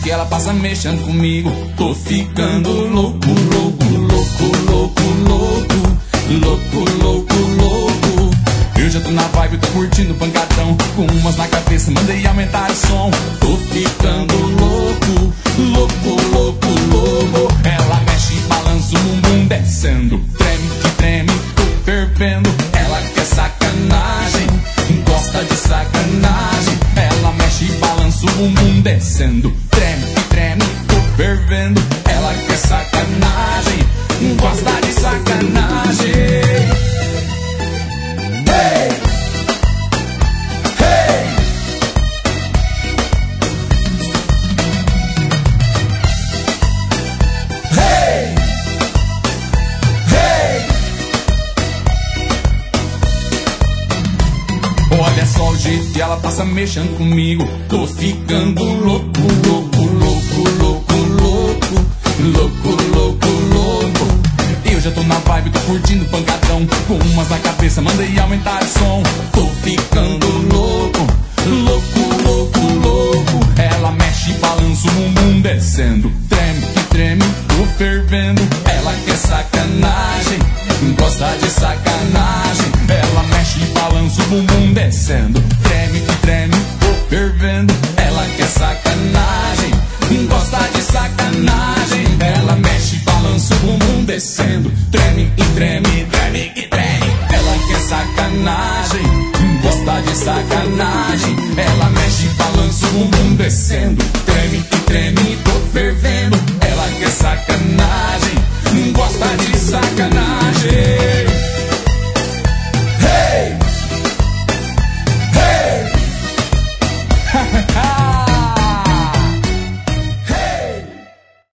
que ela passa mexendo comigo. Tô ficando louco, louco, louco, louco, louco, louco, louco, louco. Eu já tô na vibe, tô curtindo pancadão, com umas na cabeça, mandei aumentar o som. Tô ficando louco, louco, louco, louco. Ela mexe e balança o bumbum descendo, treme que treme, tô fervendo. Ela quer sacanagem, gosta de sacanagem. Ela mexe e balança o bumbum descendo, treme que treme, tô fervendo. Ela quer sacanagem, gosta de sacanagem. Olha só o jeito que ela passa mexendo comigo. Tô ficando louco, louco, louco, louco, louco, louco, louco, louco. Eu já tô na vibe, tô curtindo pancadão, com umas na cabeça, mandei aumentar o som. Tô ficando louco, louco, louco, louco. Ela mexe e balança o bumbum descendo, treme que treme, tô fervendo. Ela quer sacanagem, gosta de sacanagem. Ela mexe e balança o bumbum descendo, treme que treme, tô fervendo. Ela quer sacanagem, gosta de sacanagem. Ela mexe e balança o bumbum descendo, treme e treme, treme que treme. Ela quer sacanagem, gosta de sacanagem. Ela mexe e balança o bumbum descendo, treme e treme.